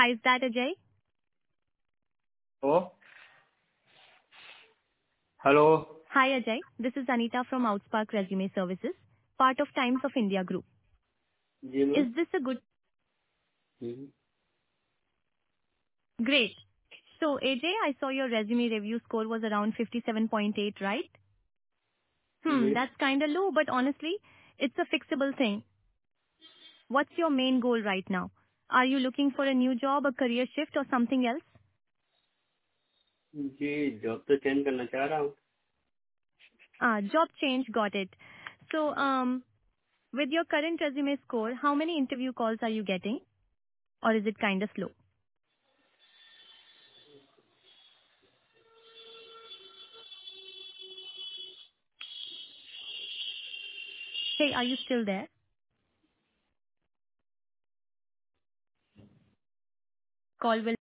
Hi, is that Ajay? Oh, hello. Hi, Ajay. This is Anita from Outspark Resume Services, part of Times of India Group. जी ma'am. Is this a good? Hmm, Great. So, AJ, I saw your resume review score was around 57.8, right? जी That's kind of low, but honestly, it's a fixable thing. What's your main goal right now? Are you looking for a new job, a career shift, or something else? जी job तो change करना चाह रहा हूँ। Job change, got it. So, with your current resume score, how many interview calls are you getting? Or is it kind of slow? Hey, are you still there? Call will